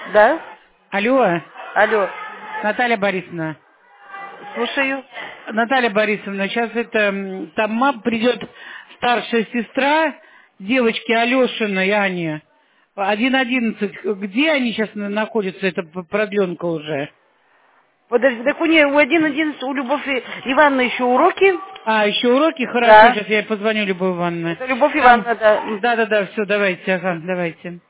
Да? Алло, Алло. Наталья Борисовна. Слушаю. Наталья Борисовна, сейчас там придет старшая сестра девочки Алешиной, Ани. 1.11. Где они сейчас находятся, эта продленка уже? Подожди, так у нее у 1.11 у Любови Ивановны еще уроки. А, еще уроки? Хорошо, Да. сейчас я позвоню Любовь Ивановне. Это Любовь Там... Ивановна, да. Да-да-да, все, давайте, ага, давайте.